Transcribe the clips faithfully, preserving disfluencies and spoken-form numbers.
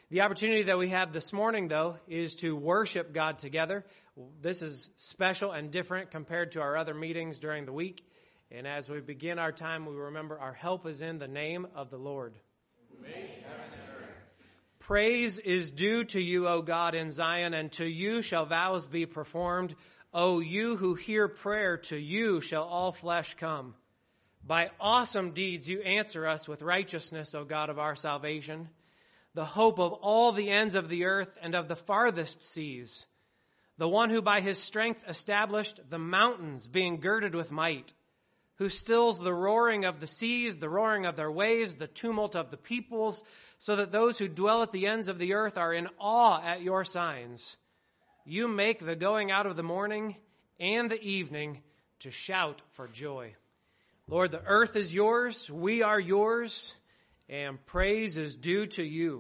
The opportunity that we have this morning, though, is to worship God together. This is special and different compared to our other meetings during the week. And as we begin our time, we remember our help is in the name of the Lord. Who made heaven and earth. Praise is due to you, O God, in Zion, and to you shall vows be performed. O you who hear prayer, to you shall all flesh come. By awesome deeds you answer us with righteousness, O God of our salvation, the hope of all the ends of the earth and of the farthest seas, the one who by his strength established the mountains, being girded with might, who stills the roaring of the seas, the roaring of their waves, the tumult of the peoples, so that those who dwell at the ends of the earth are in awe at your signs. You make the going out of the morning and the evening to shout for joy. Lord, the earth is yours, we are yours, and praise is due to you.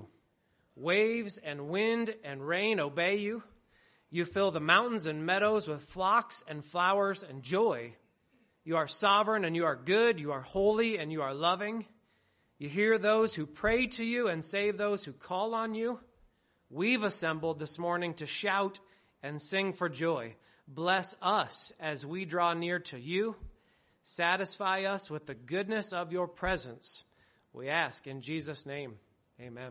Waves and wind and rain obey you. You fill the mountains and meadows with flocks and flowers and joy. You are sovereign and you are good. You are holy and you are loving. You hear those who pray to you and save those who call on you. We've assembled this morning to shout and sing for joy. Bless us as we draw near to you. Satisfy us with the goodness of your presence. We ask in Jesus' name. Amen.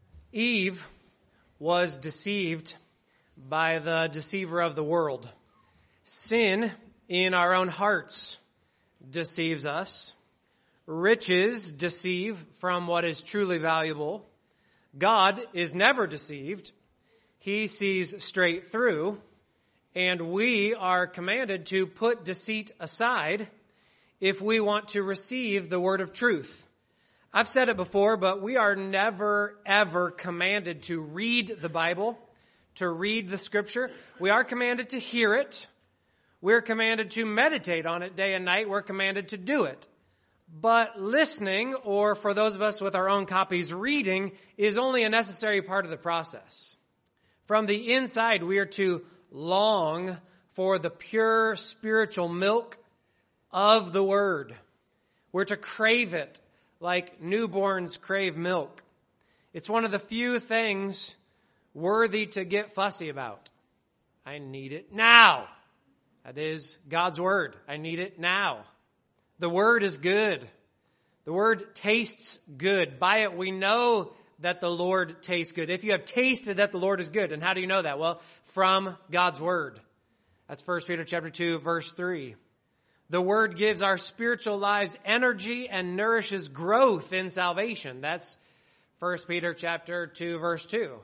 Eve was deceived by the deceiver of the world. Sin in our own hearts deceives us. Riches deceive from what is truly valuable. God is never deceived. He sees straight through. And we are commanded to put deceit aside if we want to receive the word of truth. I've said it before, but we are never, ever commanded to read the Bible, to read the Scripture. We are commanded to hear it. We're commanded to meditate on it day and night. We're commanded to do it. But listening, or for those of us with our own copies, reading, is only a necessary part of the process. From the inside, we are to long for the pure spiritual milk of the Word. We're to crave it like newborns crave milk. It's one of the few things worthy to get fussy about. I need it now. That is God's Word. I need it now. The Word is good. The Word tastes good. By it we know that the Lord tastes good. If you have tasted that the Lord is good, and how do you know that? Well, from God's Word. That's First Peter chapter two, verse three. The Word gives our spiritual lives energy and nourishes growth in salvation. That's First Peter chapter two, verse two.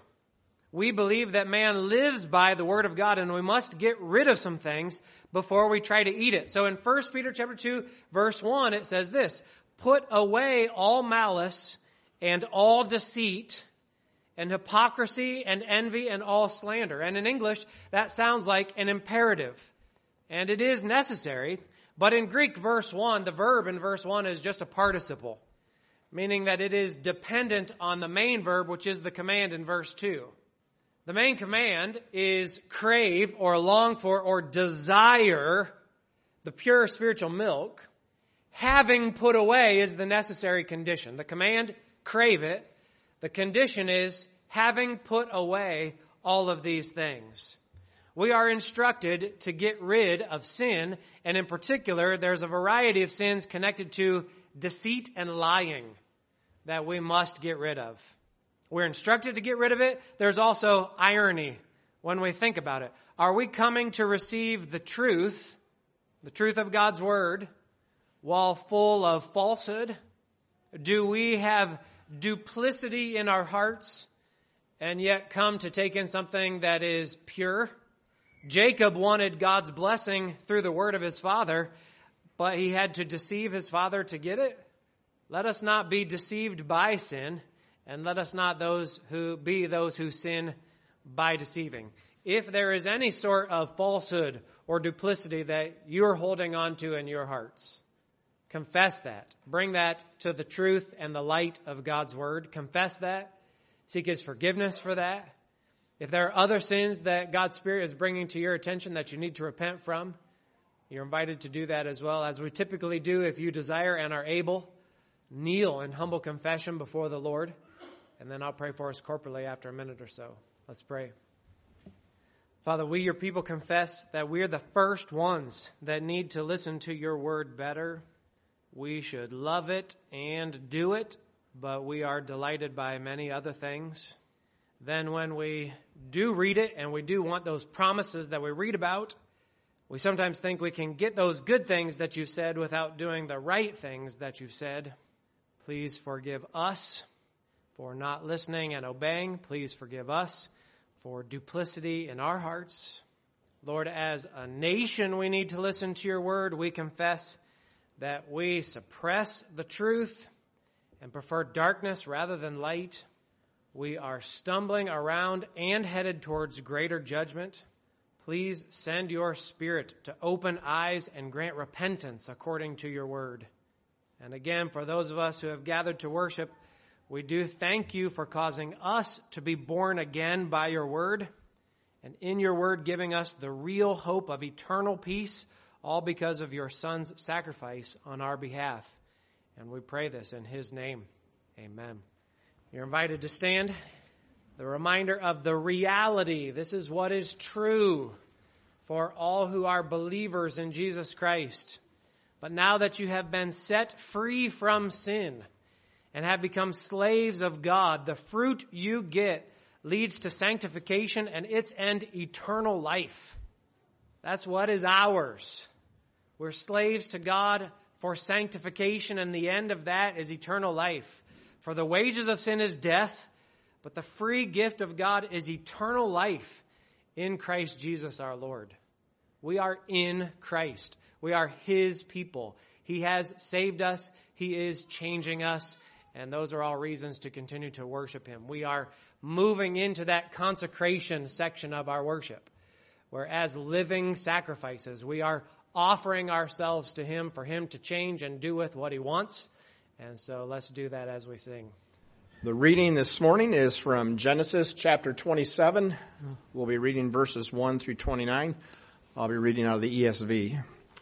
We believe that man lives by the Word of God, and we must get rid of some things before we try to eat it. So in First Peter chapter two, verse one, it says this: put away all malice and all deceit and hypocrisy and envy and all slander. And in English, that sounds like an imperative. And it is necessary. But in Greek, verse one, the verb in verse one is just a participle, meaning that it is dependent on the main verb, which is the command in verse two. The main command is crave or long for or desire the pure spiritual milk. Having put away is the necessary condition. The command, crave it. The condition is having put away all of these things. We are instructed to get rid of sin, and in particular, there's a variety of sins connected to deceit and lying that we must get rid of. We're instructed to get rid of it. There's also irony when we think about it. Are we coming to receive the truth, the truth of God's Word, while full of falsehood? Do we have duplicity in our hearts and yet come to take in something that is pure? Jacob wanted God's blessing through the word of his father, but he had to deceive his father to get it. Let us not be deceived by sin, and let us not those who be those who sin by deceiving. If there is any sort of falsehood or duplicity that you're holding on to in your hearts, confess that. Bring that to the truth and the light of God's Word. Confess that. Seek His forgiveness for that. If there are other sins that God's Spirit is bringing to your attention that you need to repent from, you're invited to do that as well. As we typically do, if you desire and are able, kneel in humble confession before the Lord. and then I'll pray for us corporately after a minute or so. Let's pray. Father, we, your people, confess that we are the first ones that need to listen to your word better. We should love it and do it, but we are delighted by many other things. Then when we do read it and we do want those promises that we read about, we sometimes think we can get those good things that you've said without doing the right things that you've said. Please forgive us for not listening and obeying. Please forgive us for duplicity in our hearts. Lord, as a nation, we need to listen to your word. We confess that we suppress the truth and prefer darkness rather than light. We are stumbling around and headed towards greater judgment. Please send your Spirit to open eyes and grant repentance according to your word. And again, for those of us who have gathered to worship, we do thank you for causing us to be born again by your word, and in your word giving us the real hope of eternal peace, all because of your Son's sacrifice on our behalf. And we pray this in his name. Amen. You're invited to stand. The reminder of the reality. This is what is true for all who are believers in Jesus Christ. But now that you have been set free from sin and have become slaves of God, the fruit you get leads to sanctification and its end, eternal life. That's what is ours. We're slaves to God for sanctification, and the end of that is eternal life. For the wages of sin is death, but the free gift of God is eternal life in Christ Jesus our Lord. We are in Christ. We are his people. He has saved us. He is changing us. And those are all reasons to continue to worship him. We are moving into that consecration section of our worship, where as living sacrifices, we are offering ourselves to him for him to change and do with what he wants. And so let's do that as we sing. The reading this morning is from Genesis chapter twenty-seven. We'll be reading verses one through twenty-nine. I'll be reading out of the E S V.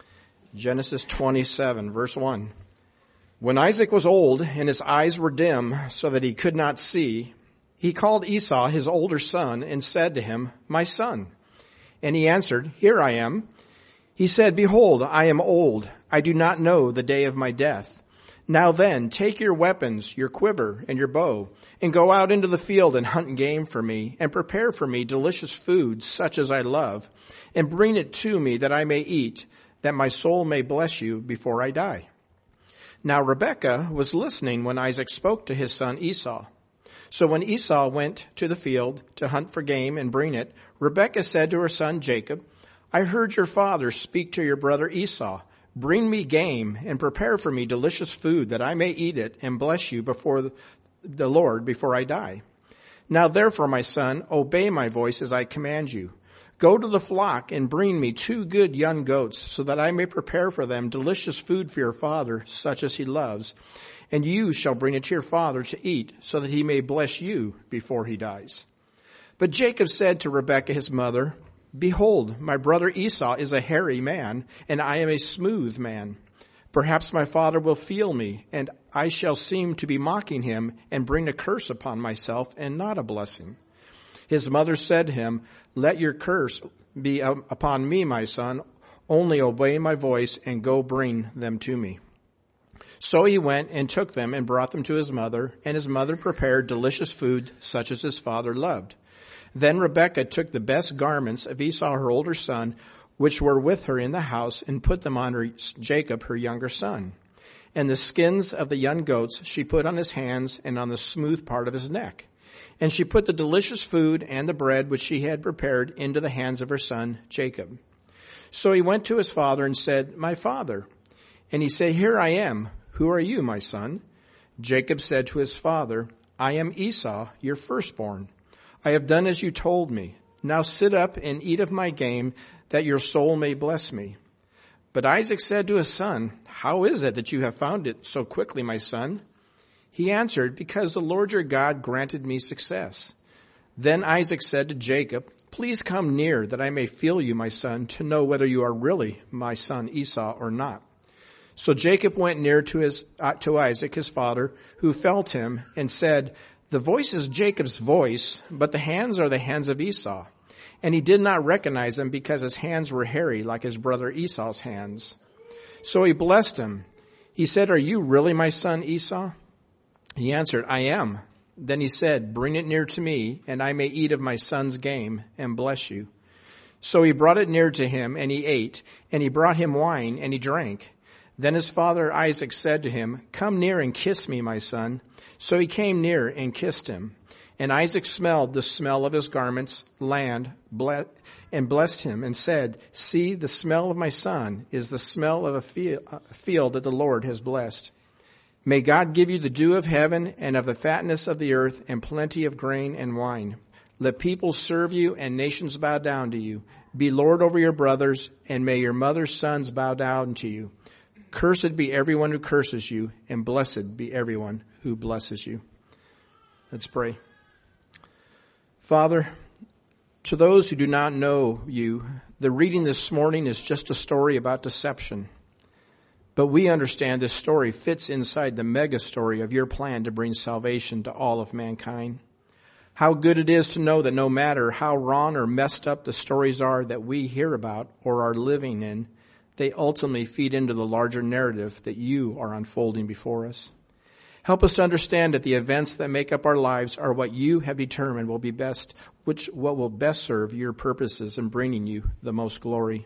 Genesis twenty-seven, verse one. When Isaac was old and his eyes were dim so that he could not see, he called Esau, his older son, and said to him, "My son." And he answered, "Here I am." He said, "Behold, I am old. I do not know the day of my death. Now then, take your weapons, your quiver, and your bow, and go out into the field and hunt game for me, and prepare for me delicious food such as I love, and bring it to me that I may eat, that my soul may bless you before I die." Now Rebekah was listening when Isaac spoke to his son Esau. So when Esau went to the field to hunt for game and bring it, Rebekah said to her son Jacob, "I heard your father speak to your brother Esau. Bring me game and prepare for me delicious food that I may eat it and bless you before the Lord before I die. Now therefore, my son, obey my voice as I command you. Go to the flock and bring me two good young goats so that I may prepare for them delicious food for your father, such as he loves. And you shall bring it to your father to eat so that he may bless you before he dies." But Jacob said to Rebekah his mother, "Behold, my brother Esau is a hairy man, and I am a smooth man. Perhaps my father will feel me, and I shall seem to be mocking him and bring a curse upon myself and not a blessing." His mother said to him, "Let your curse be upon me, my son. Only obey my voice and go bring them to me." So he went and took them and brought them to his mother, and his mother prepared delicious food such as his father loved. Then Rebekah took the best garments of Esau, her older son, which were with her in the house, and put them on her, Jacob, her younger son. And the skins of the young goats she put on his hands and on the smooth part of his neck. And she put the delicious food and the bread which she had prepared into the hands of her son Jacob. So he went to his father and said, "My father." And he said, "Here I am. Who are you, my son?" Jacob said to his father, "I am Esau, your firstborn. I have done as you told me. Now sit up and eat of my game, that your soul may bless me." But Isaac said to his son, "How is it that you have found it so quickly, my son?" He answered, "Because the Lord your God granted me success." Then Isaac said to Jacob, "Please come near, that I may feel you, my son, to know whether you are really my son Esau or not." So Jacob went near to his uh, to Isaac his father, who felt him, and said, The voice is Jacob's voice, but the hands are the hands of Esau. And he did not recognize him because his hands were hairy like his brother Esau's hands. So he blessed him. He said, "Are you really my son Esau?" He answered, "I am." Then he said, "Bring it near to me, and I may eat of my son's game and bless you." So he brought it near to him, and he ate, and he brought him wine, and he drank. Then his father Isaac said to him, "Come near and kiss me, my son." So he came near and kissed him. And Isaac smelled the smell of his garments, land, and blessed him, and said, "See, the smell of my son is the smell of a field that the Lord has blessed. May God give you the dew of heaven and of the fatness of the earth and plenty of grain and wine. Let people serve you and nations bow down to you. Be Lord over your brothers, and may your mother's sons bow down to you. Cursed be everyone who curses you, and blessed be everyone who blesses you." Let's pray. Father, to those who do not know you, the reading this morning is just a story about deception. But we understand this story fits inside the mega story of your plan to bring salvation to all of mankind. How good it is to know that no matter how wrong or messed up the stories are that we hear about or are living in, they ultimately feed into the larger narrative that you are unfolding before us. Help us to understand that the events that make up our lives are what you have determined will be best, which what will best serve your purposes in bringing you the most glory.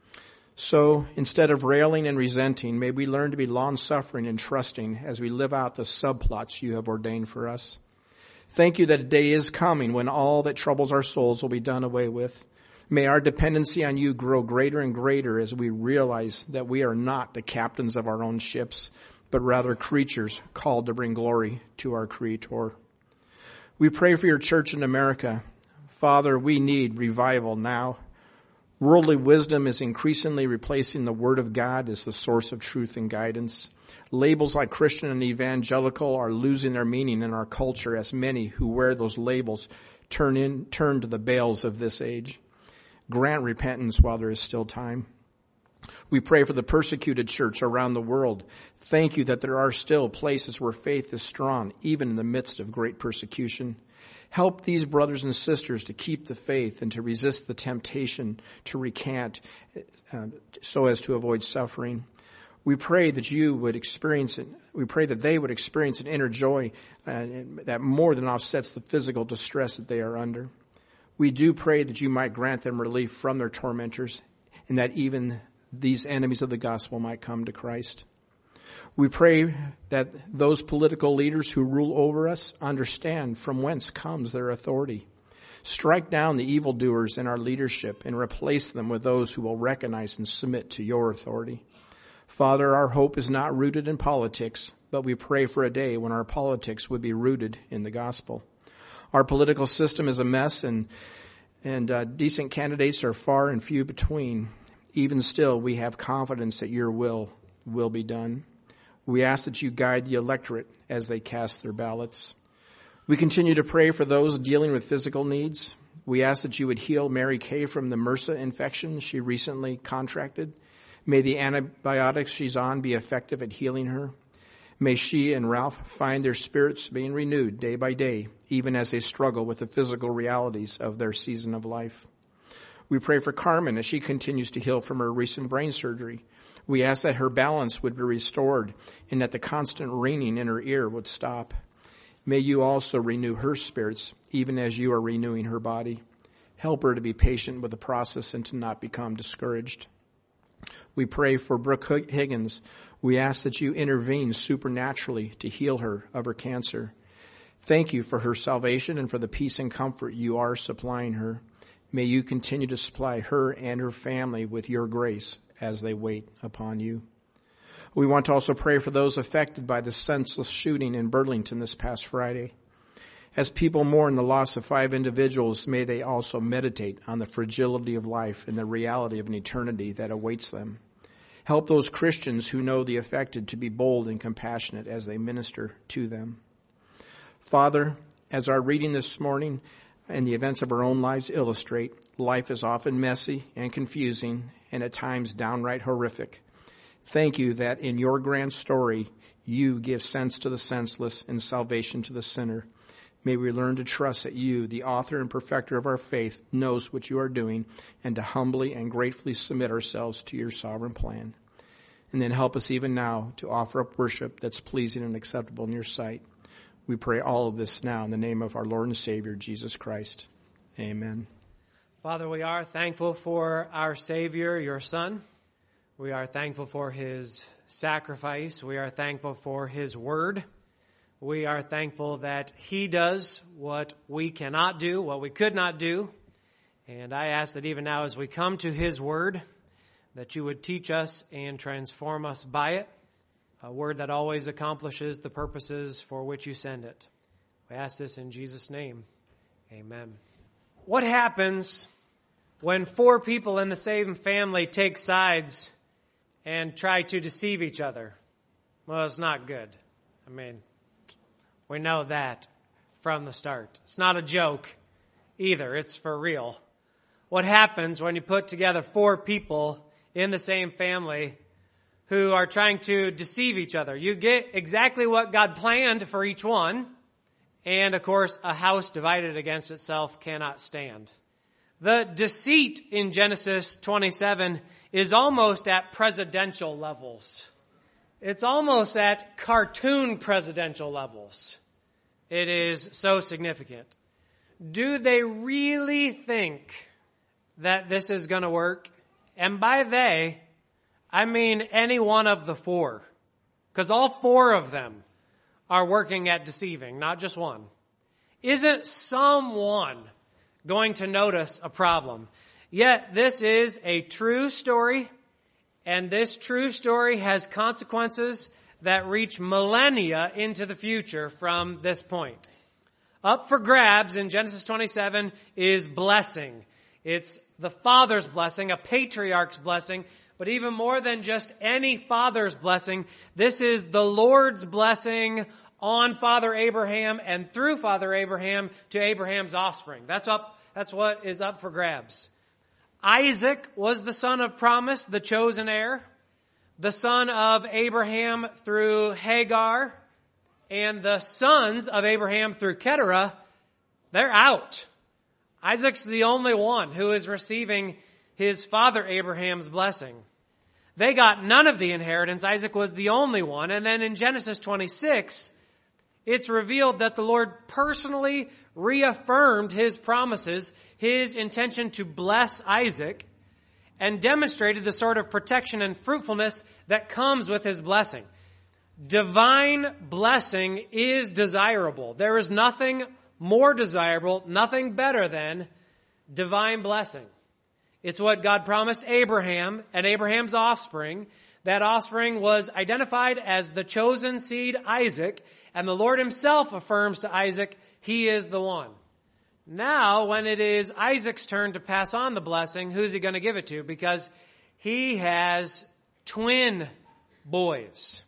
So, instead of railing and resenting, may we learn to be long-suffering and trusting as we live out the subplots you have ordained for us. Thank you that a day is coming when all that troubles our souls will be done away with. May our dependency on you grow greater and greater as we realize that we are not the captains of our own ships, but rather creatures called to bring glory to our Creator. We pray for your church in America. Father, we need revival now. Worldly wisdom is increasingly replacing the Word of God as the source of truth and guidance. Labels like Christian and evangelical are losing their meaning in our culture as many who wear those labels turn in, turn to the Baals of this age. Grant repentance while there is still time. We pray for the persecuted church around the world. Thank you that there are still places where faith is strong, even in the midst of great persecution. Help these brothers and sisters to keep the faith and to resist the temptation to recant uh, so as to avoid suffering. We pray that you would experience it. We pray that they would experience an inner joy uh, that more than offsets the physical distress that they are under. We do pray that you might grant them relief from their tormentors and that even these enemies of the gospel might come to Christ. We pray that those political leaders who rule over us understand from whence comes their authority. Strike down the evildoers in our leadership and replace them with those who will recognize and submit to your authority. Father, our hope is not rooted in politics, but we pray for a day when our politics would be rooted in the gospel. Our political system is a mess, and and uh, decent candidates are far and few between. Even still, we have confidence that your will will be done. We ask that you guide the electorate as they cast their ballots. We continue to pray for those dealing with physical needs. We ask that you would heal Mary Kay from the MRSA infection she recently contracted. May the antibiotics she's on be effective at healing her. May she and Ralph find their spirits being renewed day by day, even as they struggle with the physical realities of their season of life. We pray for Carmen as she continues to heal from her recent brain surgery. We ask that her balance would be restored and that the constant ringing in her ear would stop. May you also renew her spirits, even as you are renewing her body. Help her to be patient with the process and to not become discouraged. We pray for Brooke Higgins. We ask that you intervene supernaturally to heal her of her cancer. Thank you for her salvation and for the peace and comfort you are supplying her. May you continue to supply her and her family with your grace as they wait upon you. We want to also pray for those affected by the senseless shooting in Burlington this past Friday. As people mourn the loss of five individuals, may they also meditate on the fragility of life and the reality of an eternity that awaits them. Help those Christians who know the affected to be bold and compassionate as they minister to them. Father, as our reading this morning and the events of our own lives illustrate, life is often messy and confusing and at times downright horrific. Thank you that in your grand story, you give sense to the senseless and salvation to the sinner. May we learn to trust that you, the author and perfecter of our faith, knows what you are doing, and to humbly and gratefully submit ourselves to your sovereign plan. And then help us even now to offer up worship that's pleasing and acceptable in your sight. We pray all of this now in the name of our Lord and Savior, Jesus Christ. Amen. Father, we are thankful for our Savior, your Son. We are thankful for his sacrifice. We are thankful for his word. We are thankful that he does what we cannot do, what we could not do. And I ask that even now as we come to his word, that you would teach us and transform us by it, a word that always accomplishes the purposes for which you send it. We ask this in Jesus' name. Amen. What happens when four people in the same family take sides and try to deceive each other? Well, it's not good. I mean, we know that from the start. It's not a joke either. It's for real. What happens when you put together four people in the same family who are trying to deceive each other? You get exactly what God planned for each one. And of course, a house divided against itself cannot stand. The deceit in Genesis twenty-seven is almost at presidential levels. It's almost at cartoon presidential levels. It is so significant. Do they really think that this is going to work? And by they, I mean any one of the four. Because all four of them are working at deceiving, not just one. Isn't someone going to notice a problem? Yet this is a true story, and this true story has consequences that reach millennia into the future from this point. Up for grabs in Genesis twenty-seven is blessing. It's the father's blessing, a patriarch's blessing, but even more than just any father's blessing, this is the Lord's blessing on Father Abraham and through Father Abraham to Abraham's offspring. That's up, that's what is up for grabs. Isaac was the son of promise, the chosen heir, the son of Abraham through Hagar, and the sons of Abraham through Keturah, they're out. Isaac's the only one who is receiving his father Abraham's blessing. They got none of the inheritance. Isaac was the only one. And then in Genesis twenty-six, it's revealed that the Lord personally reaffirmed his promises, his intention to bless Isaac, and demonstrated the sort of protection and fruitfulness that comes with his blessing. Divine blessing is desirable. There is nothing more desirable, nothing better than divine blessing. It's what God promised Abraham and Abraham's offspring. That offspring was identified as the chosen seed, Isaac, and the Lord himself affirms to Isaac, he is the one. Now, when it is Isaac's turn to pass on the blessing, who's he going to give it to? Because he has twin boys.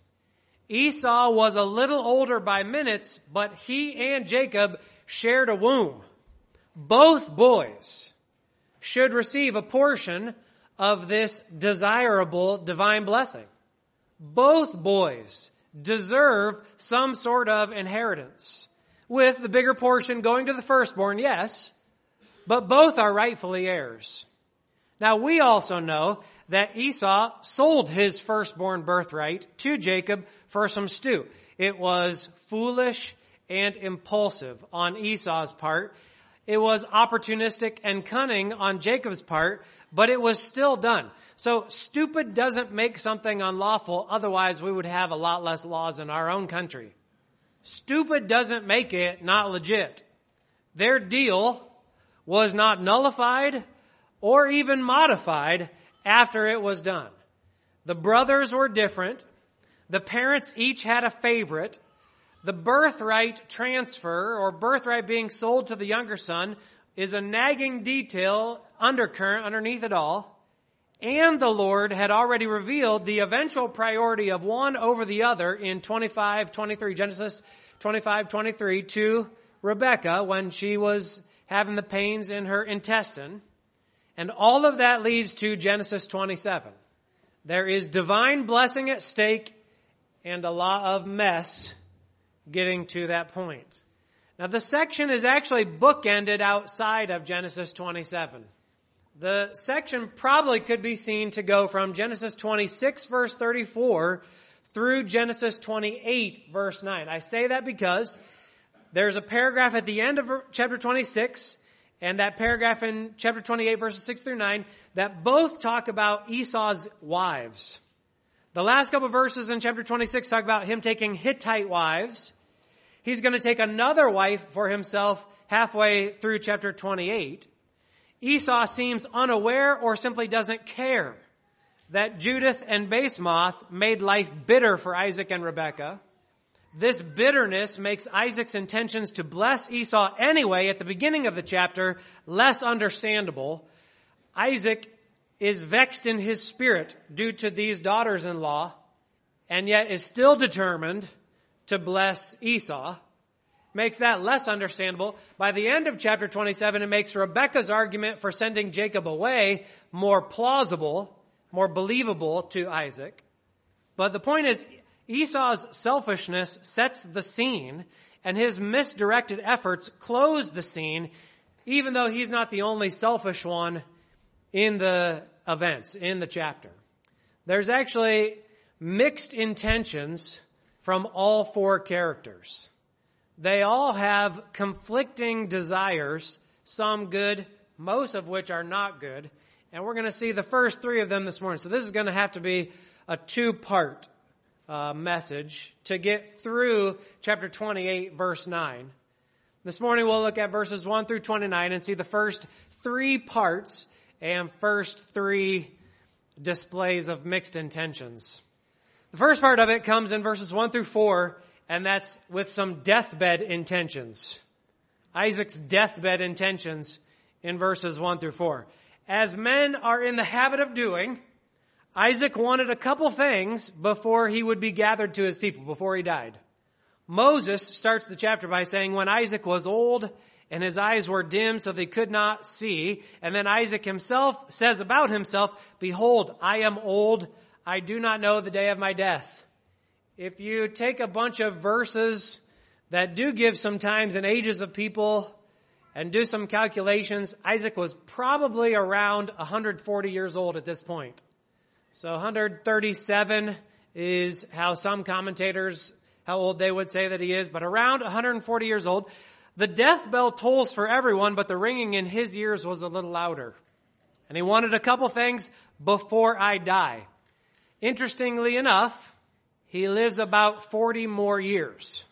Esau was a little older by minutes, but he and Jacob shared a womb. Both boys should receive a portion of this desirable divine blessing. Both boys deserve some sort of inheritance, with the bigger portion going to the firstborn, yes, but both are rightfully heirs. Now, we also know that Esau sold his firstborn birthright to Jacob for some stew. It was foolish and impulsive on Esau's part. It was opportunistic and cunning on Jacob's part, but it was still done. So stupid doesn't make something unlawful. Otherwise, we would have a lot less laws in our own country. Stupid doesn't make it not legit. Their deal was not nullified or even modified after it was done. The brothers were different. The parents each had a favorite. The birthright transfer, or birthright being sold to the younger son, is a nagging detail undercurrent underneath it all. And the Lord had already revealed the eventual priority of one over the other in twenty-five twenty-three, Genesis twenty-five twenty-three, to Rebekah when she was having the pains in her intestine. And all of that leads to Genesis twenty-seven. There is divine blessing at stake and a lot of mess getting to that point. Now the section is actually bookended outside of Genesis twenty-seven. The section probably could be seen to go from Genesis twenty-six verse thirty-four through Genesis twenty-eight verse nine. I say that because there's a paragraph at the end of chapter twenty-six and that paragraph in chapter twenty-eight verses six through nine that both talk about Esau's wives. The last couple of verses in chapter twenty-six talk about him taking Hittite wives. He's going to take another wife for himself halfway through chapter twenty-eight. Esau seems unaware or simply doesn't care that Judith and Basemoth made life bitter for Isaac and Rebekah. This bitterness makes Isaac's intentions to bless Esau anyway at the beginning of the chapter less understandable. Isaac is vexed in his spirit due to these daughters-in-law and yet is still determined to bless Esau. Makes that less understandable. By the end of chapter twenty-seven, it makes Rebekah's argument for sending Jacob away more plausible, more believable to Isaac. But the point is, Esau's selfishness sets the scene, and his misdirected efforts close the scene, even though he's not the only selfish one in the events, in the chapter. There's actually mixed intentions from all four characters. They all have conflicting desires, some good, most of which are not good. And we're going to see the first three of them this morning. So this is going to have to be a two-part uh, message to get through chapter twenty-eight, verse nine. This morning we'll look at verses one through twenty-nine and see the first three parts and first three displays of mixed intentions. The first part of it comes in verses one through four, and that's with some deathbed intentions. Isaac's deathbed intentions in verses one through four. As men are in the habit of doing, Isaac wanted a couple things before he would be gathered to his people, before he died. Moses starts the chapter by saying, when Isaac was old and his eyes were dim so they could not see, and then Isaac himself says about himself, behold, I am old, I do not know the day of my death. If you take a bunch of verses that do give some times and ages of people and do some calculations, Isaac was probably around one hundred forty years old at this point. So one hundred thirty-seven is how some commentators, how old they would say that he is, but around one hundred forty years old. The death bell tolls for everyone, but the ringing in his ears was a little louder. And he wanted a couple things before I die. Interestingly enough, he lives about forty more years.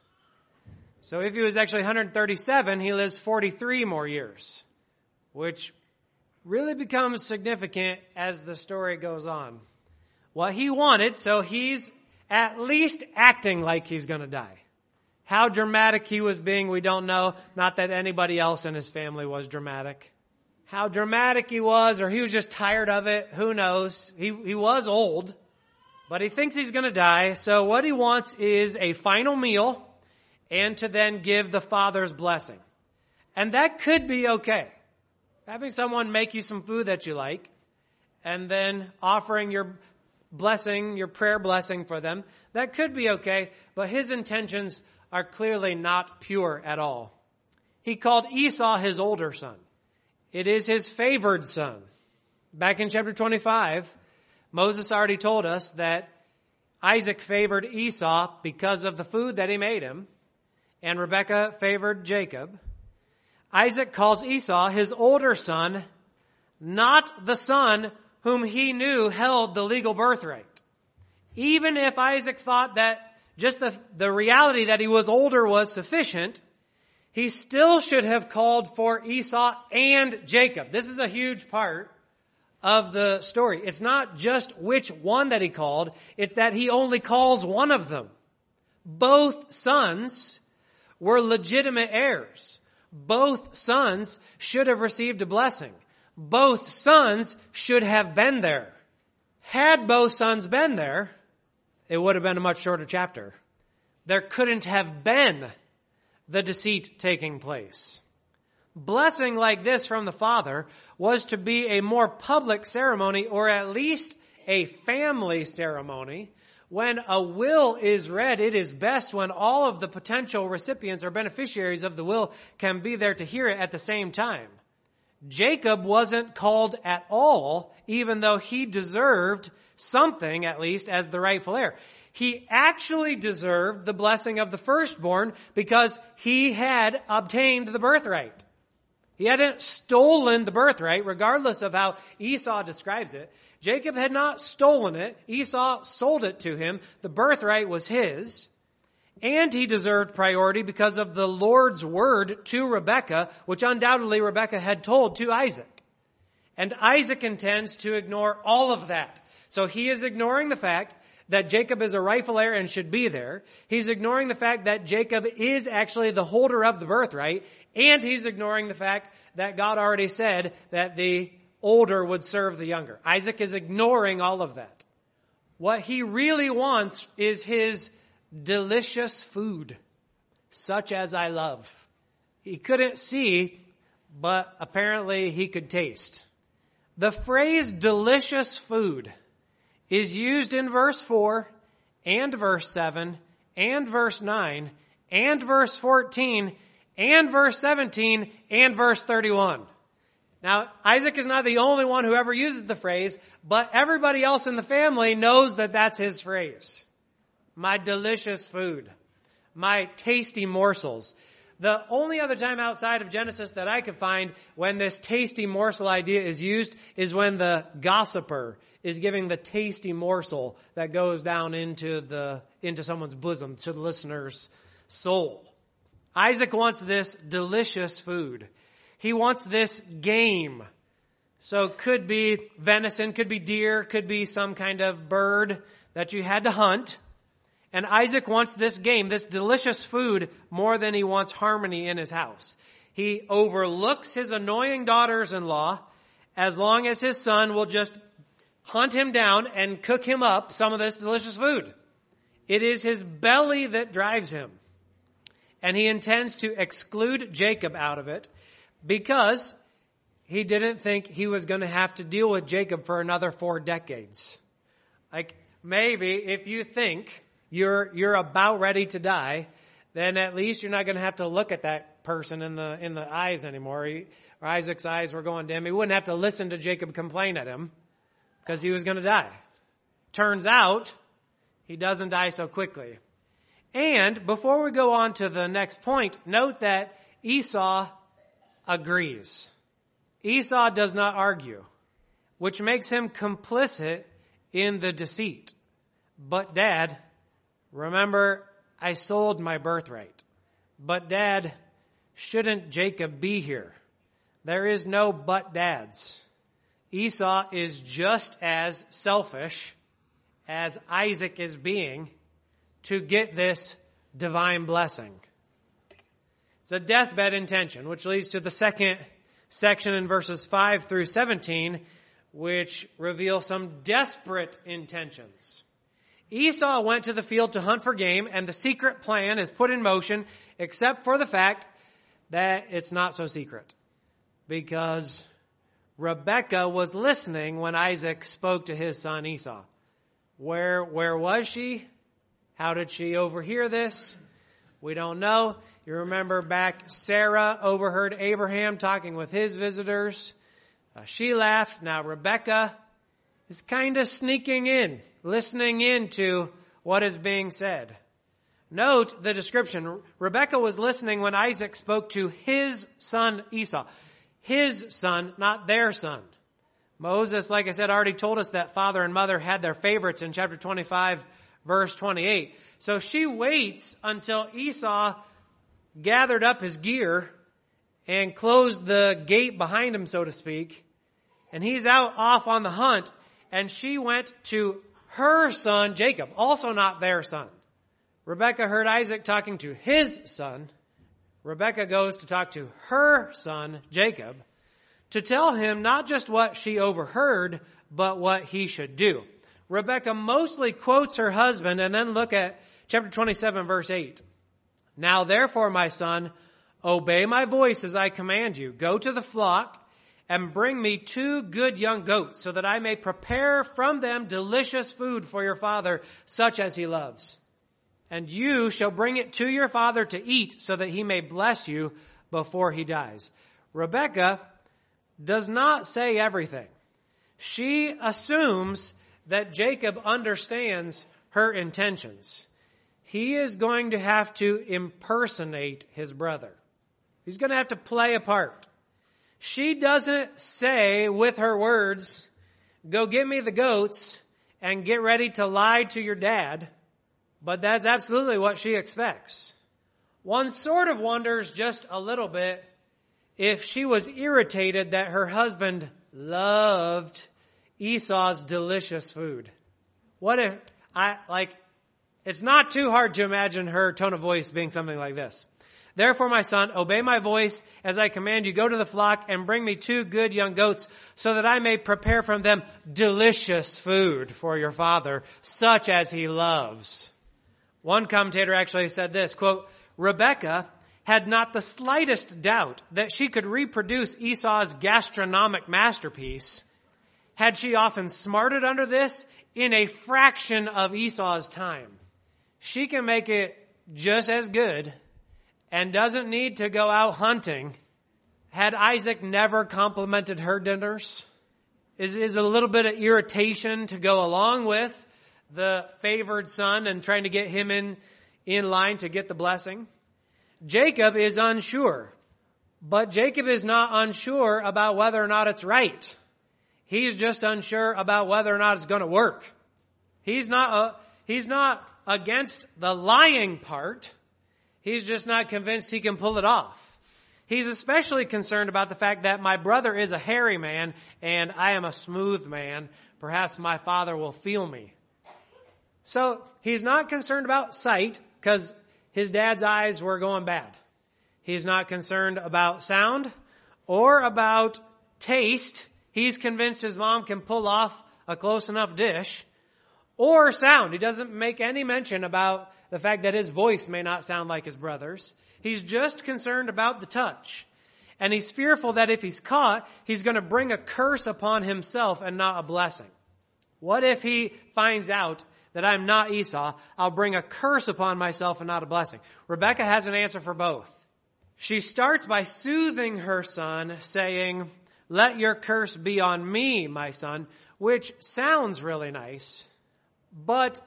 So if he was actually one hundred thirty-seven, he lives forty-three more years, which really becomes significant as the story goes on. What he wanted, so he's at least acting like he's going to die. How dramatic he was being, we don't know. Not that anybody else in his family was dramatic. How dramatic he was, or he was just tired of it, who knows. He, he was old, but he thinks he's going to die. So what he wants is a final meal and to then give the Father's blessing. And that could be okay. Having someone make you some food that you like and then offering your blessing, your prayer blessing for them, that could be okay, but his intentions are clearly not pure at all. He called Esau his older son. It is his favored son. Back in chapter twenty-five, Moses already told us that Isaac favored Esau because of the food that he made him, and Rebekah favored Jacob. Isaac calls Esau his older son, not the son whom he knew held the legal birthright. Even if Isaac thought that just the, the reality that he was older was sufficient, he still should have called for Esau and Jacob. This is a huge part of the story. It's not just which one that he called, it's that he only calls one of them. Both sons were legitimate heirs. Both sons should have received a blessing. Both sons should have been there. Had both sons been there, it would have been a much shorter chapter. There couldn't have been the deceit taking place. Blessing like this from the Father was to be a more public ceremony, or at least a family ceremony, When a will is read, it is best when all of the potential recipients or beneficiaries of the will can be there to hear it at the same time. Jacob wasn't called at all, even though he deserved something, at least, as the rightful heir. He actually deserved the blessing of the firstborn because he had obtained the birthright. He hadn't stolen the birthright, regardless of how Esau describes it. Jacob had not stolen it. Esau sold it to him. The birthright was his. And he deserved priority because of the Lord's word to Rebekah, which undoubtedly Rebekah had told to Isaac. And Isaac intends to ignore all of that. So he is ignoring the fact that Jacob is a rightful heir and should be there. He's ignoring the fact that Jacob is actually the holder of the birthright. And he's ignoring the fact that God already said that the older would serve the younger. Isaac is ignoring all of that. What he really wants is his delicious food, such as I love. He couldn't see, but apparently he could taste. The phrase delicious food is used in verse four and verse seven and verse nine and verse fourteen and verse seventeen and verse thirty-one. Now, Isaac is not the only one who ever uses the phrase, but everybody else in the family knows that that's his phrase. My delicious food. My tasty morsels. The only other time outside of Genesis that I could find when this tasty morsel idea is used is when the gossiper is giving the tasty morsel that goes down into the, into someone's bosom, to the listener's soul. Isaac wants this delicious food. He wants this game. So could be venison, could be deer, could be some kind of bird that you had to hunt. And Isaac wants this game, this delicious food, more than he wants harmony in his house. He overlooks his annoying daughters-in-law as long as his son will just hunt him down and cook him up some of this delicious food. It is his belly that drives him. And he intends to exclude Jacob out of it because he didn't think he was going to have to deal with Jacob for another four decades. Like, maybe if you think you're, you're about ready to die, then at least you're not going to have to look at that person in the, in the eyes anymore. He, or Isaac's eyes were going dim. He wouldn't have to listen to Jacob complain at him because he was going to die. Turns out, he doesn't die so quickly. And before we go on to the next point, note that Esau agrees. Esau does not argue, which makes him complicit in the deceit. But Dad, remember, I sold my birthright. But Dad, shouldn't Jacob be here? There is no but dads. Esau is just as selfish as Isaac is being to get this divine blessing. It's a deathbed intention, which leads to the second section in verses five through seventeen, which reveal some desperate intentions. Esau went to the field to hunt for game, and the secret plan is put in motion, except for the fact that it's not so secret. Because Rebekah was listening when Isaac spoke to his son Esau. Where, where was she? How did she overhear this? We don't know. You remember back, Sarah overheard Abraham talking with his visitors. Uh, she laughed. Now Rebekah is kind of sneaking in, listening into what is being said. Note the description. Rebekah was listening when Isaac spoke to his son Esau. His son, not their son. Moses, like I said, already told us that father and mother had their favorites in chapter twenty-five, verse twenty-eight. So she waits until Esau gathered up his gear and closed the gate behind him, so to speak. And he's out off on the hunt. And she went to her son, Jacob, also not their son. Rebekah heard Isaac talking to his son. Rebekah goes to talk to her son, Jacob, to tell him not just what she overheard, but what he should do. Rebekah mostly quotes her husband, and then look at chapter twenty-seven, verse eight. Now therefore, my son, obey my voice as I command you. Go to the flock and bring me two good young goats, so that I may prepare from them delicious food for your father, such as he loves. And you shall bring it to your father to eat, so that he may bless you before he dies. Rebekah does not say everything. She assumes that Jacob understands her intentions. He is going to have to impersonate his brother. He's going to have to play a part. She doesn't say with her words, go get me the goats and get ready to lie to your dad. But that's absolutely what she expects. One sort of wonders just a little bit if she was irritated that her husband loved Esau's delicious food. What if, I, like, it's not too hard to imagine her tone of voice being something like this. Therefore, my son, obey my voice as I command you. Go to the flock and bring me two good young goats, so that I may prepare from them delicious food for your father, such as he loves. One commentator actually said this, quote, Rebekah had not the slightest doubt that she could reproduce Esau's gastronomic masterpiece, had she often smarted under this in a fraction of Esau's time. She can make it just as good and doesn't need to go out hunting. Had Isaac never complimented her dinners? Is, is a little bit of irritation to go along with the favored son and trying to get him in, in line to get the blessing? Jacob is unsure, but Jacob is not unsure about whether or not it's right. He's just unsure about whether or not it's going to work. He's not, uh, he's not against the lying part. He's just not convinced he can pull it off. He's especially concerned about the fact that my brother is a hairy man and I am a smooth man. Perhaps my father will feel me. So he's not concerned about sight because his dad's eyes were going bad. He's not concerned about sound or about taste. He's convinced his mom can pull off a close enough dish. Or sound. He doesn't make any mention about the fact that his voice may not sound like his brother's. He's just concerned about the touch. And he's fearful that if he's caught, he's going to bring a curse upon himself and not a blessing. What if he finds out that I'm not Esau? I'll bring a curse upon myself and not a blessing. Rebekah has an answer for both. She starts by soothing her son, saying, let your curse be on me, my son, which sounds really nice. But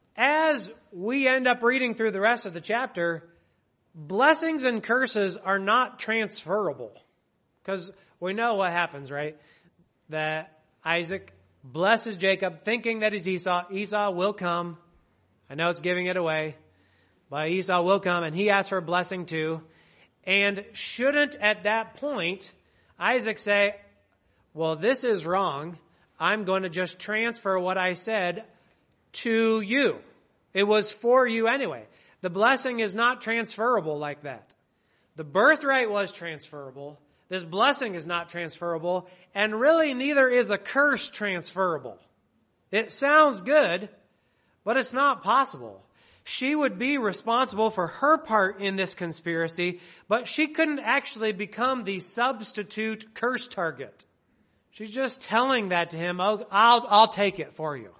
as we end up reading through the rest of the chapter, blessings and curses are not transferable. Because we know what happens, right? That Isaac blesses Jacob thinking that he's Esau. Esau will come. I know it's giving it away. But Esau will come and he asks for a blessing too. And shouldn't at that point Isaac say, well, this is wrong. I'm going to just transfer what I said to you. It was for you anyway. The blessing is not transferable like that. The birthright was transferable. This blessing is not transferable. And really neither is a curse transferable. It sounds good, but it's not possible. She would be responsible for her part in this conspiracy, but she couldn't actually become the substitute curse target. She's just telling that to him, oh, I'll, I'll take it for you.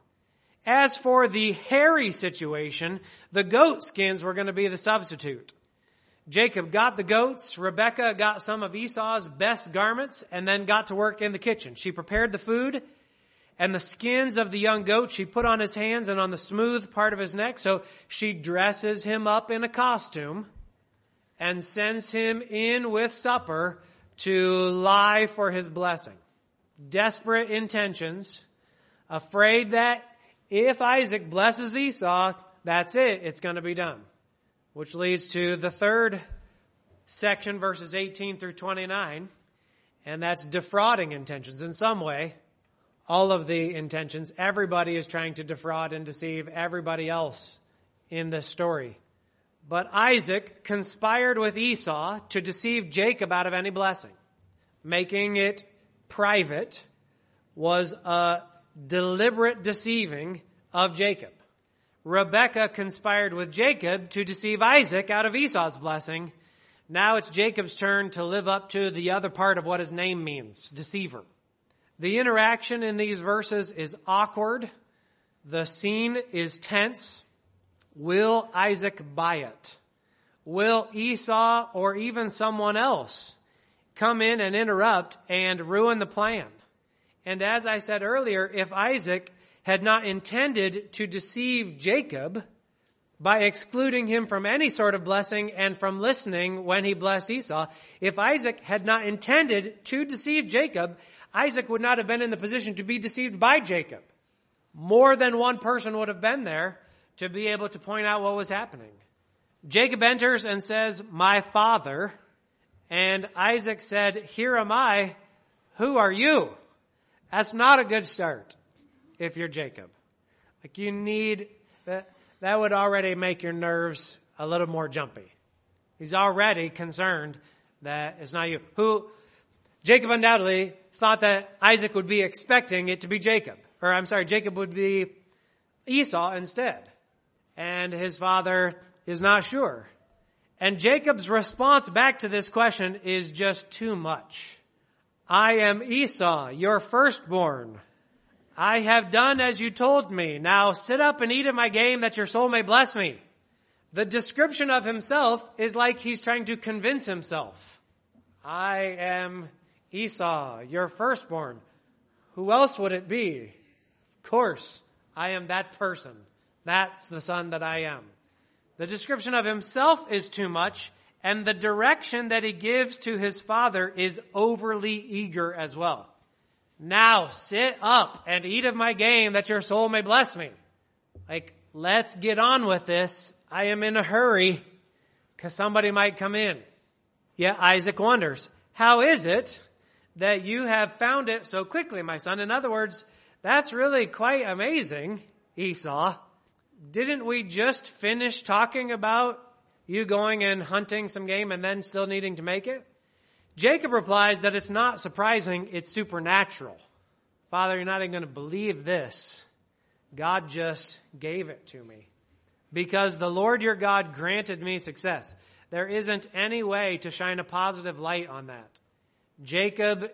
As for the hairy situation, the goat skins were going to be the substitute. Jacob got the goats. Rebekah got some of Esau's best garments and then got to work in the kitchen. She prepared the food and the skins of the young goat she put on his hands and on the smooth part of his neck. So she dresses him up in a costume and sends him in with supper to lie for his blessing. Desperate intentions, afraid that if Isaac blesses Esau, that's it. It's going to be done. Which leads to the third section, verses eighteen through twenty-nine. And that's defrauding intentions. In some way, all of the intentions, everybody is trying to defraud and deceive everybody else in this story. But Isaac conspired with Esau to deceive Jacob out of any blessing. Making it private was a deliberate deceiving of Jacob. Rebekah conspired with Jacob to deceive Isaac out of Esau's blessing. Now it's Jacob's turn to live up to the other part of what his name means, deceiver. The interaction in these verses is awkward. The scene is tense. Will Isaac buy it? Will Esau or even someone else come in and interrupt and ruin the plan? And as I said earlier, if Isaac had not intended to deceive Jacob by excluding him from any sort of blessing and from listening when he blessed Esau, if Isaac had not intended to deceive Jacob, Isaac would not have been in the position to be deceived by Jacob. More than one person would have been there to be able to point out what was happening. Jacob enters and says, "My father," and Isaac said, "Here am I. Who are you?" That's not a good start if you're Jacob. Like you need, that, that would already make your nerves a little more jumpy. He's already concerned that it's not you. Who, Jacob undoubtedly thought that Isaac would be expecting it to be Jacob. Or I'm sorry, Jacob would be Esau instead. And his father is not sure. And Jacob's response back to this question is just too much. "I am Esau, your firstborn. I have done as you told me. Now sit up and eat of my game that your soul may bless me." The description of himself is like he's trying to convince himself. "I am Esau, your firstborn." Who else would it be? Of course, I am that person. That's the son that I am. The description of himself is too much, and the direction that he gives to his father is overly eager as well. "Now sit up and eat of my game that your soul may bless me." Like, let's get on with this. I am in a hurry because somebody might come in. Yet Isaac wonders, "How is it that you have found it so quickly, my son?" In other words, that's really quite amazing, Esau. Didn't we just finish talking about you going and hunting some game and then still needing to make it? Jacob replies that it's not surprising, it's supernatural. "Father, you're not even going to believe this. God just gave it to me. Because the Lord your God granted me success." There isn't any way to shine a positive light on that. Jacob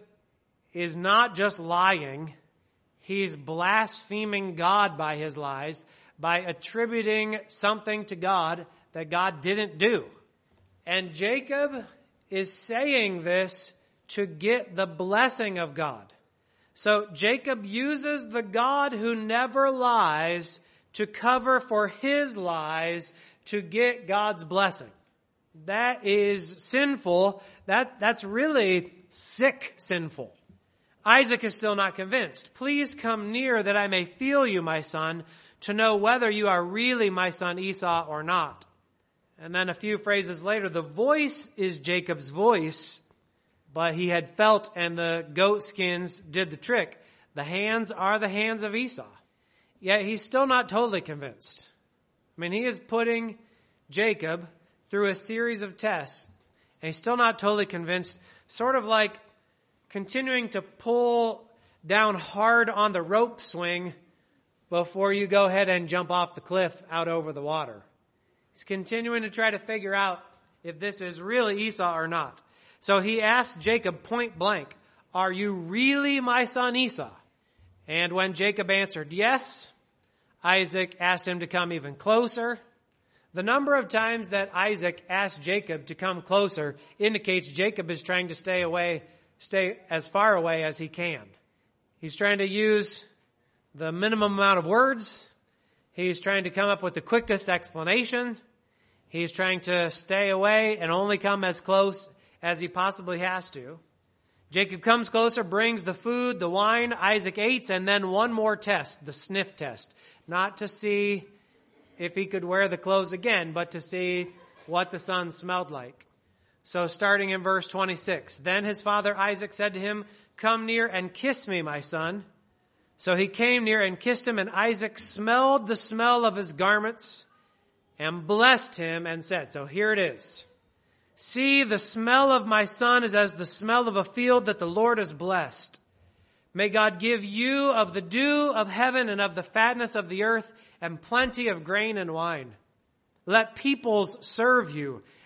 is not just lying. He's blaspheming God by his lies, by attributing something to God that God didn't do. And Jacob is saying this to get the blessing of God. So Jacob uses the God who never lies to cover for his lies to get God's blessing. That is sinful. That, that's really sick sinful. Isaac is still not convinced. "Please come near that I may feel you, my son, to know whether you are really my son Esau or not." And then a few phrases later, the voice is Jacob's voice, but he had felt and the goat skins did the trick. The hands are the hands of Esau. Yet he's still not totally convinced. I mean, he is putting Jacob through a series of tests, and he's still not totally convinced, sort of like continuing to pull down hard on the rope swing before you go ahead and jump off the cliff out over the water. He's continuing to try to figure out if this is really Esau or not. So he asks Jacob point blank, "Are you really my son Esau?" And when Jacob answered yes, Isaac asked him to come even closer. The number of times that Isaac asked Jacob to come closer indicates Jacob is trying to stay away, stay as far away as he can. He's trying to use the minimum amount of words. He's trying to come up with the quickest explanation. He's trying to stay away and only come as close as he possibly has to. Jacob comes closer, brings the food, the wine, Isaac eats, and then one more test, the sniff test. Not to see if he could wear the clothes again, but to see what the son smelled like. So starting in verse twenty-six, "Then his father Isaac said to him, 'Come near and kiss me, my son.' So he came near and kissed him, and Isaac smelled the smell of his garments and blessed him and said," so here it is, "See, the smell of my son is as the smell of a field that the Lord has blessed. May God give you of the dew of heaven and of the fatness of the earth and plenty of grain and wine. Let peoples serve you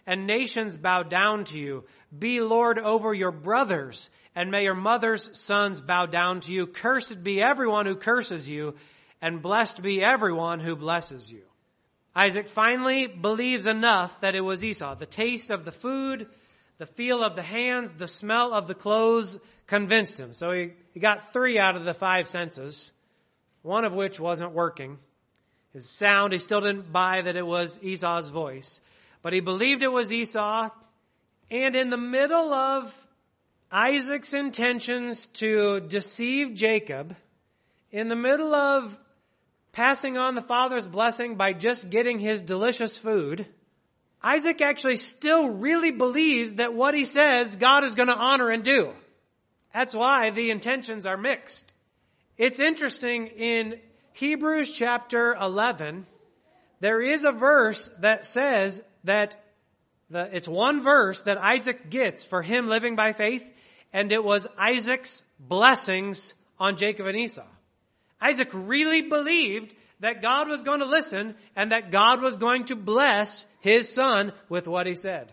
and nations bow down to you. Be Lord over your brothers, and may your mother's sons bow down to you. Cursed be everyone who curses you, and blessed be everyone who blesses you. Isaac finally believes enough that it was Esau. The taste of the food, the feel of the hands, the smell of the clothes convinced him. So he, he got three out of the five senses, one of which wasn't working. His sound, he still didn't buy that it was Esau's voice. But he believed it was Esau. And in the middle of Isaac's intentions to deceive Jacob, in the middle of passing on the father's blessing by just getting his delicious food, Isaac actually still really believes that what he says God is going to honor and do. That's why the intentions are mixed. It's interesting, in Hebrews chapter eleven, there is a verse that says that the, it's one verse that Isaac gets for him living by faith, and it was Isaac's blessings on Jacob and Esau. Isaac really believed that God was going to listen and that God was going to bless his son with what he said.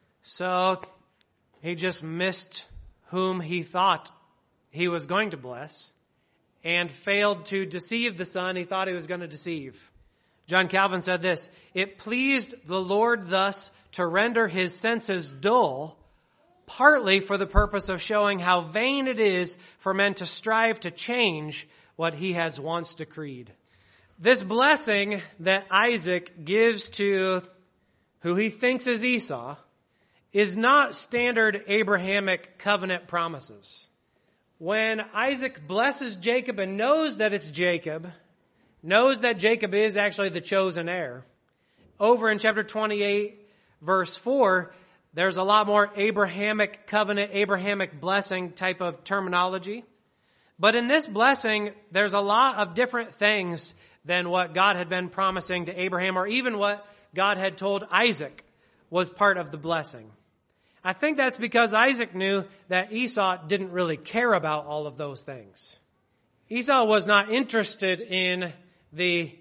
So he just missed whom he thought he was going to bless and failed to deceive the son he thought he was going to deceive. John Calvin said this: "It pleased the Lord thus to render his senses dull, partly for the purpose of showing how vain it is for men to strive to change what he has once decreed." This blessing that Isaac gives to who he thinks is Esau is not standard Abrahamic covenant promises. When Isaac blesses Jacob and knows that it's Jacob, knows that Jacob is actually the chosen heir, over in chapter twenty-eight, verse four, there's a lot more Abrahamic covenant, Abrahamic blessing type of terminology. But in this blessing, there's a lot of different things than what God had been promising to Abraham, or even what God had told Isaac was part of the blessing. I think that's because Isaac knew that Esau didn't really care about all of those things. Esau was not interested in the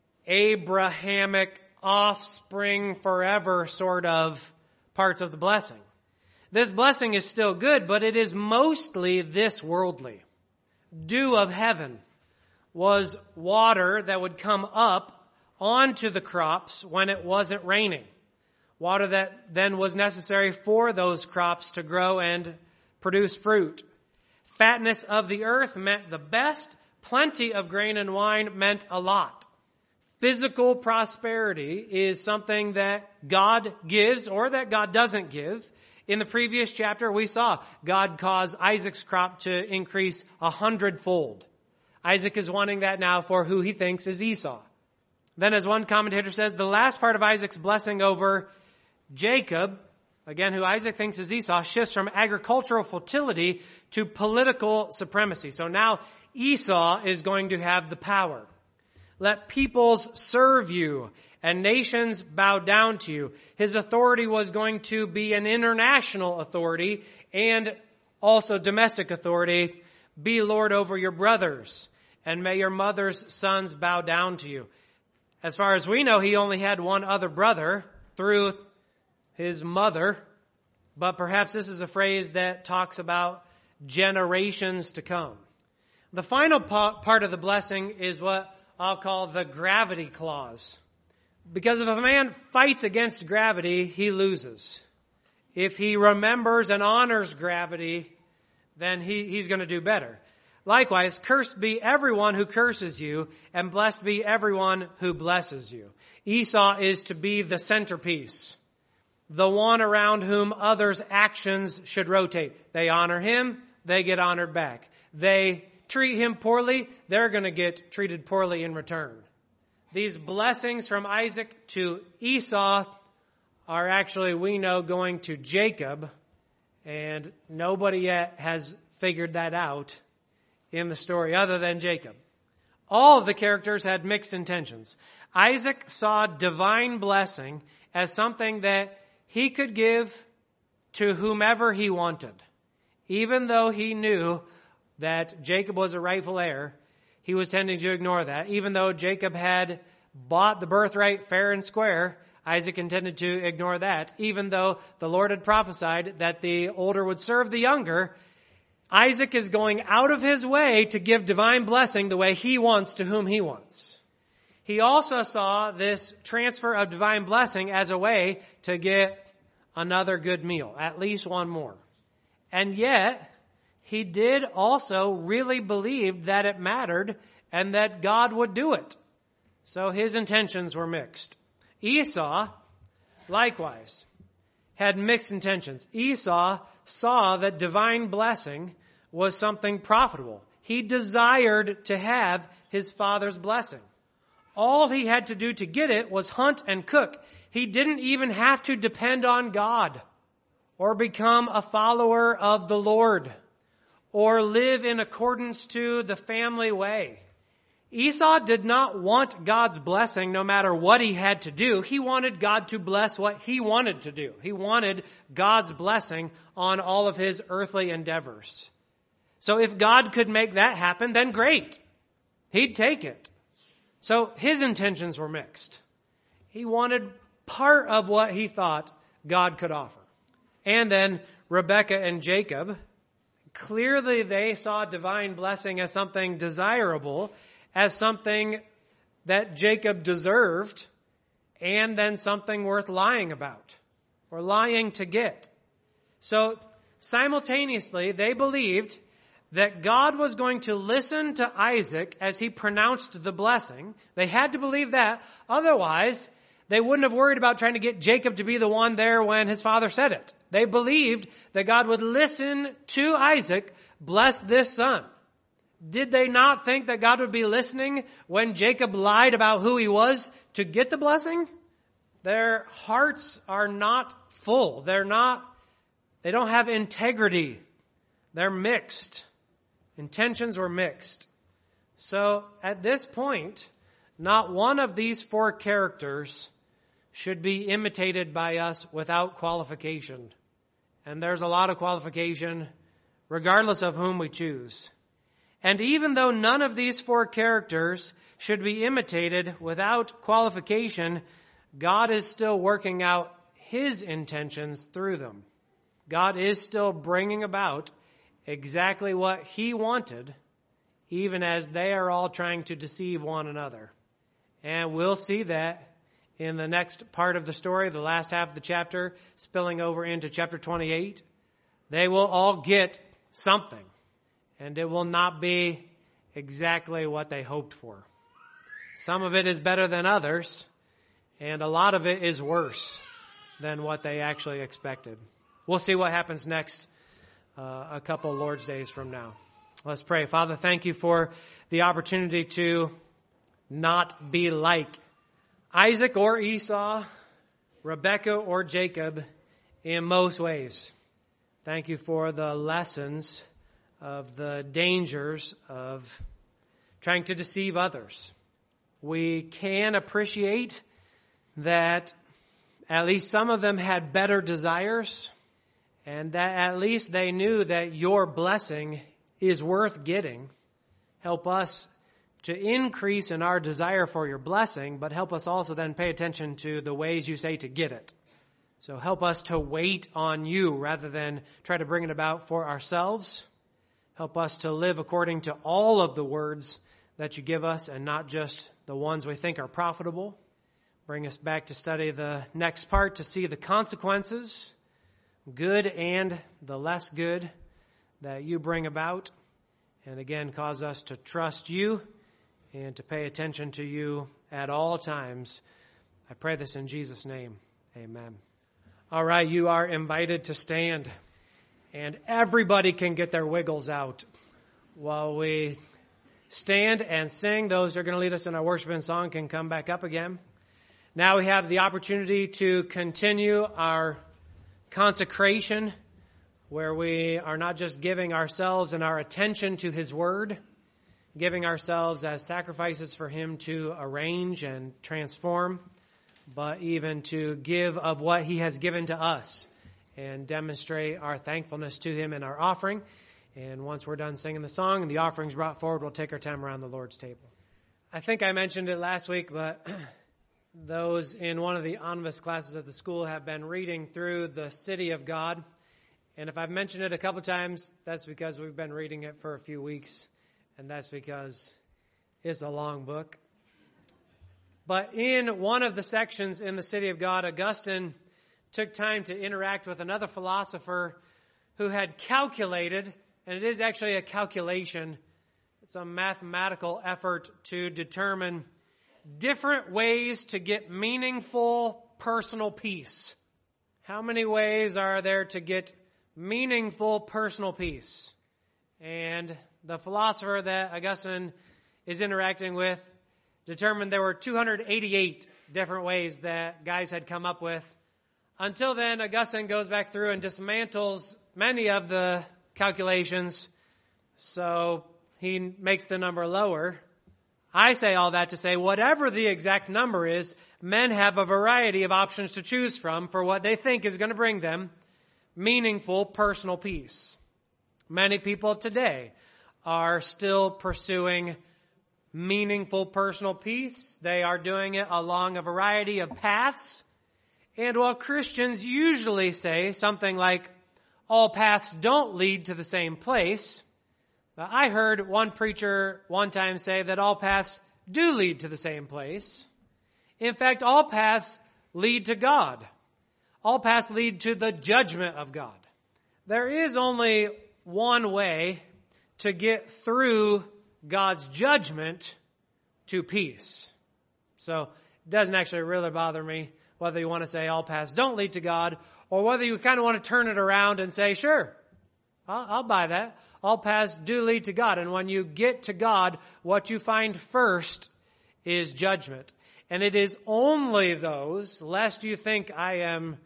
Abrahamic offspring forever sort of parts of the blessing. This blessing is still good, but it is mostly this worldly. Dew of heaven was water that would come up onto the crops when it wasn't raining. Water that then was necessary for those crops to grow and produce fruit. Fatness of the earth meant the best. Plenty of grain and wine meant a lot. Physical prosperity is something that God gives or that God doesn't give. In the previous chapter, we saw God cause Isaac's crop to increase a hundredfold. Isaac is wanting that now for who he thinks is Esau. Then, as one commentator says, the last part of Isaac's blessing over Jacob, again, who Isaac thinks is Esau, shifts from agricultural fertility to political supremacy. So now Esau is going to have the power. Let peoples serve you and nations bow down to you. His authority was going to be an international authority and also domestic authority. Be Lord over your brothers, and may your mother's sons bow down to you. As far as we know, he only had one other brother through his mother, but perhaps this is a phrase that talks about generations to come. The final part of the blessing is what I'll call the gravity clause. Because if a man fights against gravity, he loses. If he remembers and honors gravity, then he, he's going to do better. Likewise, cursed be everyone who curses you, and blessed be everyone who blesses you. Esau is to be the centerpiece, the one around whom others' actions should rotate. They honor him, they get honored back. They treat him poorly, they're going to get treated poorly in return. These blessings from Isaac to Esau are actually, we know, going to Jacob, and nobody yet has figured that out in the story other than Jacob. All of the characters had mixed intentions. Isaac saw divine blessing as something that he could give to whomever he wanted. Even though he knew that Jacob was a rightful heir, he was tending to ignore that. Even though Jacob had bought the birthright fair and square, Isaac intended to ignore that. Even though the Lord had prophesied that the older would serve the younger, Isaac is going out of his way to give divine blessing the way he wants to whom he wants. He also saw this transfer of divine blessing as a way to get another good meal, at least one more. And yet, he did also really believe that it mattered and that God would do it. So his intentions were mixed. Esau, likewise, had mixed intentions. Esau saw that divine blessing was something profitable. He desired to have his father's blessing. All he had to do to get it was hunt and cook. He didn't even have to depend on God or become a follower of the Lord or live in accordance to the family way. Esau did not want God's blessing no matter what he had to do. He wanted God to bless what he wanted to do. He wanted God's blessing on all of his earthly endeavors. So if God could make that happen, then great. He'd take it. So his intentions were mixed. He wanted part of what he thought God could offer. And then Rebekah and Jacob, clearly they saw divine blessing as something desirable, as something that Jacob deserved, and then something worth lying about or lying to get. So simultaneously, they believed that God was going to listen to Isaac as he pronounced the blessing. They had to believe that. Otherwise, they wouldn't have worried about trying to get Jacob to be the one there when his father said it. They believed that God would listen to Isaac, bless this son. Did they not think that God would be listening when Jacob lied about who he was to get the blessing? Their hearts are not full. They're not, they don't have integrity. They're mixed. Intentions were mixed. So at this point, not one of these four characters should be imitated by us without qualification. And there's a lot of qualification regardless of whom we choose. And even though none of these four characters should be imitated without qualification, God is still working out his intentions through them. God is still bringing about exactly what he wanted, even as they are all trying to deceive one another. And we'll see that in the next part of the story, the last half of the chapter, spilling over into chapter twenty-eight. They will all get something. And it will not be exactly what they hoped for. Some of it is better than others, and a lot of it is worse than what they actually expected. We'll see what happens next uh, a couple Lord's Days from now. Let's pray. Father, thank you for the opportunity to not be like Isaac or Esau, Rebekah or Jacob in most ways. Thank you for the lessons of the dangers of trying to deceive others. We can appreciate that at least some of them had better desires, and that at least they knew that your blessing is worth getting. Help us to increase in our desire for your blessing, but help us also then pay attention to the ways you say to get it. So help us to wait on you rather than try to bring it about for ourselves. Help us to live according to all of the words that you give us and not just the ones we think are profitable. Bring us back to study the next part to see the consequences, good and the less good, that you bring about. And again, cause us to trust you and to pay attention to you at all times. I pray this in Jesus' name. Amen. All right, you are invited to stand. And everybody can get their wiggles out while we stand and sing. Those who are going to lead us in our worship and song can come back up again. Now we have the opportunity to continue our consecration, where we are not just giving ourselves and our attention to his word, giving ourselves as sacrifices for him to arrange and transform, but even to give of what he has given to us and demonstrate our thankfulness to him in our offering. And once we're done singing the song and the offering's brought forward, we'll take our time around the Lord's table. I think I mentioned it last week, but Those in one of the Onvis classes at the school have been reading through the City of God. And if I've mentioned it a couple times, that's because we've been reading it for a few weeks. And that's because it's a long book. But in one of the sections in the City of God, Augustine took time to interact with another philosopher who had calculated, and it is actually a calculation, it's a mathematical effort to determine different ways to get meaningful personal peace. How many ways are there to get meaningful personal peace? And the philosopher that Augustine is interacting with determined there were two hundred eighty-eight different ways that guys had come up with. Until then, Augustine goes back through and dismantles many of the calculations, so he makes the number lower. I say all that to say, whatever the exact number is, men have a variety of options to choose from for what they think is going to bring them meaningful personal peace. Many people today are still pursuing meaningful personal peace. They are doing it along a variety of paths. And while Christians usually say something like, all paths don't lead to the same place, I heard one preacher one time say that all paths do lead to the same place. In fact, all paths lead to God. All paths lead to the judgment of God. There is only one way to get through God's judgment to peace. So it doesn't actually really bother me whether you want to say all paths don't lead to God, or whether you kind of want to turn it around and say, sure, I'll, I'll buy that. All paths do lead to God. And when you get to God, what you find first is judgment. And it is only those, lest you think I am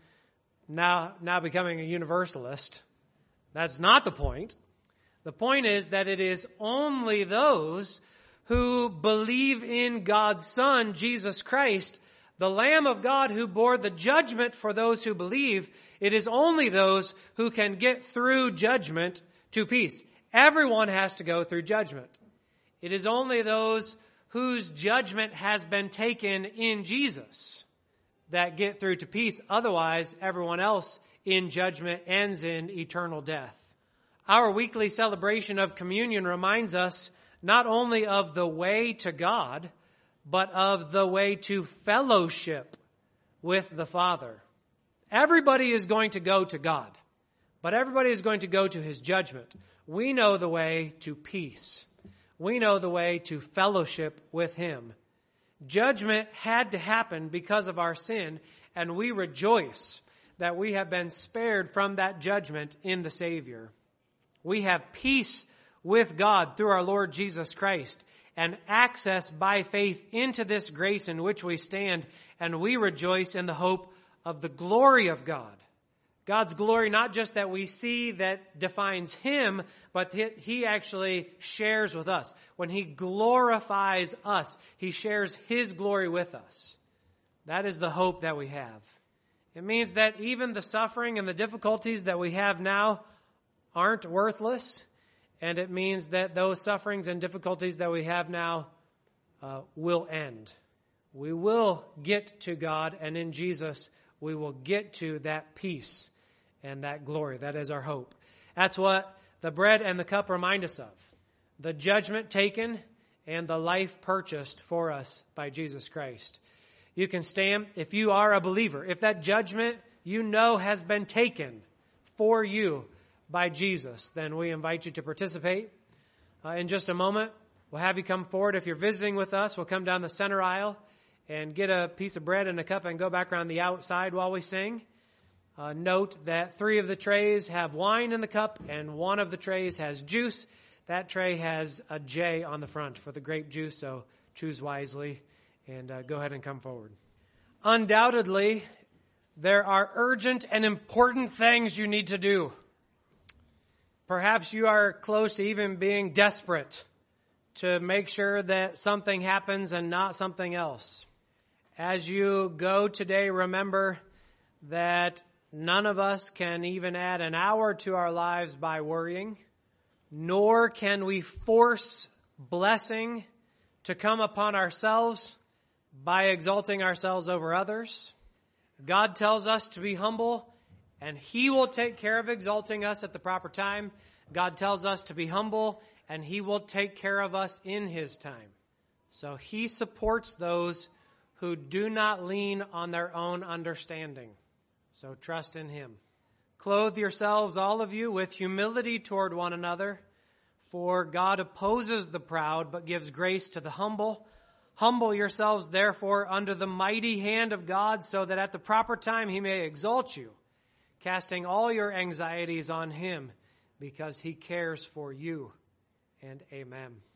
now, now becoming a universalist. That's not the point. The point is that it is only those who believe in God's Son, Jesus Christ, the Lamb of God who bore the judgment for those who believe. It is only those who can get through judgment to peace. Everyone has to go through judgment. It is only those whose judgment has been taken in Jesus that get through to peace. Otherwise, everyone else in judgment ends in eternal death. Our weekly celebration of communion reminds us not only of the way to God, but of the way to fellowship with the Father. Everybody is going to go to God, but everybody is going to go to His judgment. We know the way to peace. We know the way to fellowship with Him. Judgment had to happen because of our sin, and we rejoice that we have been spared from that judgment in the Savior. We have peace with God through our Lord Jesus Christ, and access by faith into this grace in which we stand, and we rejoice in the hope of the glory of God. God's glory, not just that we see that defines Him, but He actually shares with us. When He glorifies us, He shares His glory with us. That is the hope that we have. It means that even the suffering and the difficulties that we have now aren't worthless. And it means that those sufferings and difficulties that we have now uh, will end. We will get to God, and in Jesus we will get to that peace and that glory. That is our hope. That's what the bread and the cup remind us of. The judgment taken and the life purchased for us by Jesus Christ. You can stand if you are a believer. If that judgment you know has been taken for you by Jesus, then we invite you to participate. Uh, in just a moment, we'll have you come forward. If you're visiting with us, we'll come down the center aisle and get a piece of bread and a cup and go back around the outside while we sing. Uh, note that three of the trays have wine in the cup and one of the trays has juice. That tray has a J on the front for the grape juice, so choose wisely and uh, go ahead and come forward. Undoubtedly, there are urgent and important things you need to do. Perhaps you are close to even being desperate to make sure that something happens and not something else. As you go today, remember that none of us can even add an hour to our lives by worrying, nor can we force blessing to come upon ourselves by exalting ourselves over others. God tells us to be humble, and He will take care of exalting us at the proper time. God tells us to be humble, and He will take care of us in His time. So He supports those who do not lean on their own understanding. So trust in Him. Clothe yourselves, all of you, with humility toward one another, for God opposes the proud, but gives grace to the humble. Humble yourselves, therefore, under the mighty hand of God, so that at the proper time He may exalt you, casting all your anxieties on Him, because He cares for you. And amen.